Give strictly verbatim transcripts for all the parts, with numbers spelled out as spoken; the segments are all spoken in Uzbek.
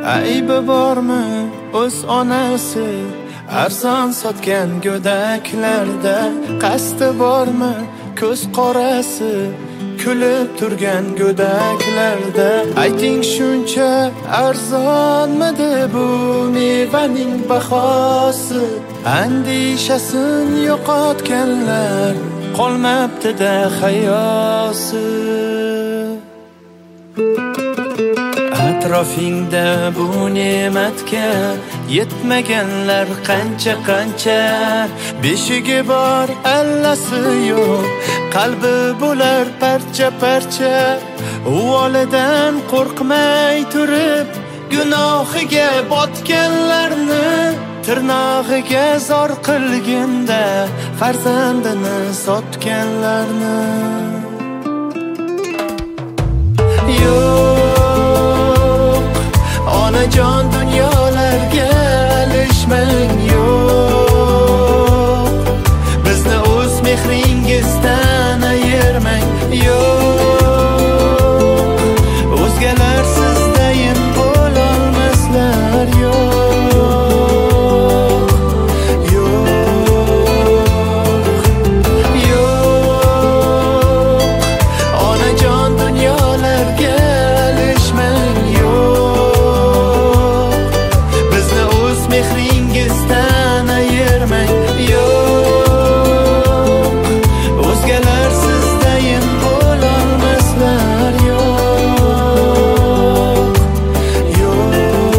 aybi bormi o'z onasi arzon sotgan go'daklarda? Qasdi bormi ko'z qorasi kulib turgan go'daklarda? Ayting, shuncha arzonmidi bu mevaning bahosi? Andishasin yo'qotganlar qolmabdi-da hayosi. Atrofingda bu ne'matga yetmaganlar qancha qancha, beshigi bor allasi yo'q, qalbi bo'lar parcha parcha. Uvolidan qo'rqmay turib gunohiga botganlarni, tirnog'iga zor qilganda farzandini sotganlarni. Yo'q, onajon dunyolarga alishmang, yo'q, bizni o'z mehringizdan ayirmang, yo'q, o'zgalar sizdayin bo'lolmaslar, yo'q, yo'q, yo'q, onajon dunyolarga alishmang, yo'q, bizni o'z mehringizdan ayirmang, yo'q, o'zgalar sizdayin bo'lolmaslar, yo'q, yo'q.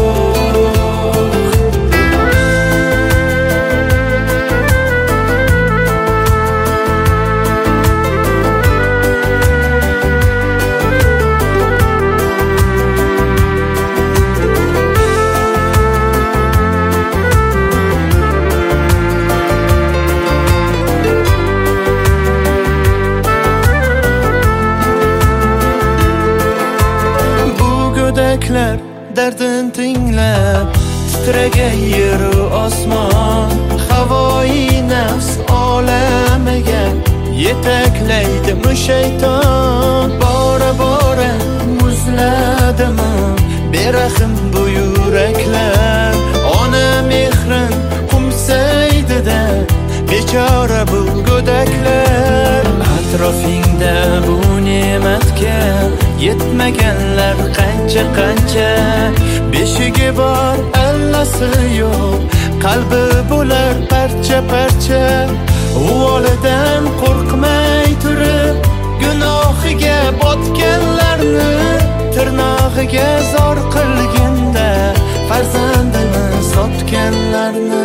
Bu go'daklar dardin tinglab titragan yeru osmon, havoi nafs olamiga yetaklaydi shayton. Bora bora muzladimi berahm bu yuraklar, ona mehrin qumsaydi-da bechora bu go'daklar. Atrofingda bu ne'matga yetmaganlar qancha qancha, beshigi bor allasi yo'q, qalbi bo'lar parcha parcha. Uvolidan qo'rqmay turib gunohiga botganlarni, tirnog'iga zor qilganda farzandini sotganlarni.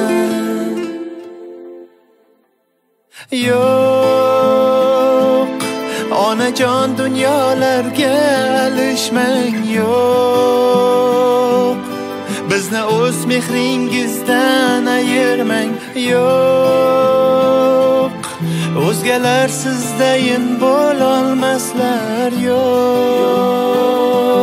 Yo'q, onajon dunyolarga alishmang, yo'q, bizni o'z mehringizdan ayirmang, yo'q, o'zgalar sizdayin bo'lolmaslar, yo'q.